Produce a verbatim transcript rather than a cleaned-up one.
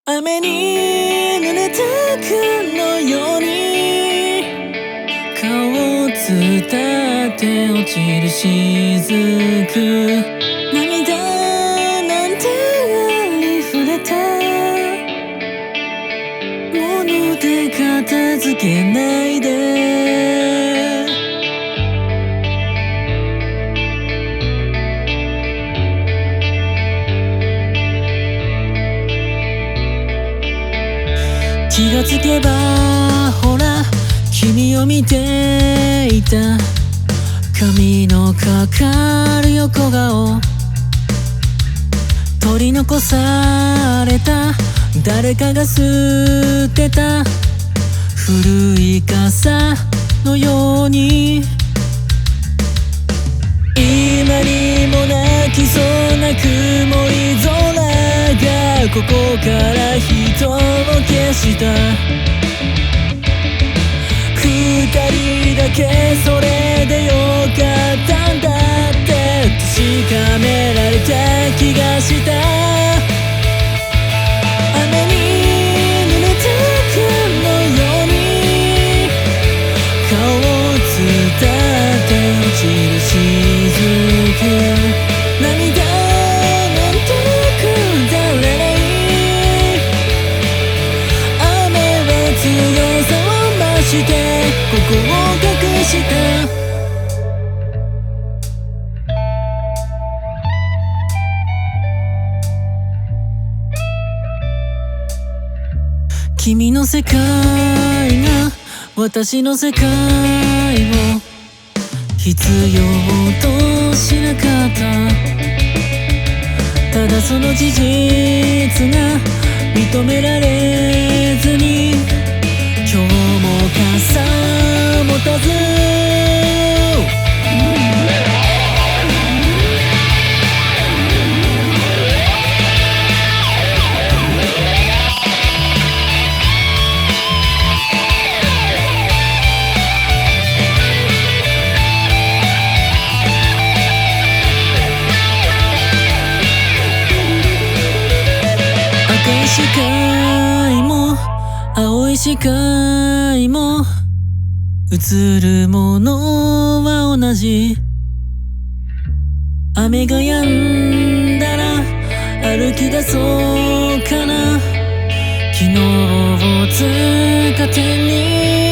雨に濡れた雲のように顔を伝って落ちる雫、涙なんてありふれたもので片付けないで。気がつけばほら君を見ていた、髪のかかる横顔、取り残された誰かが捨てた古い傘のように、今にも泣きそうな曇り空がここから人を消した。二人だけそれでよかったんだって確かめられた気がした。雨に濡れた雲のように顔を伝って落ちる雫、涙なんてくだらない、雨は強さを増してここを隠した。君の世界が私の世界を必要としなかった。ただその事実が認められずに今日も傘持たず赤い視界も青い視界も映るものは同じ。雨が止んだら歩き出そうかな、昨日をつかてに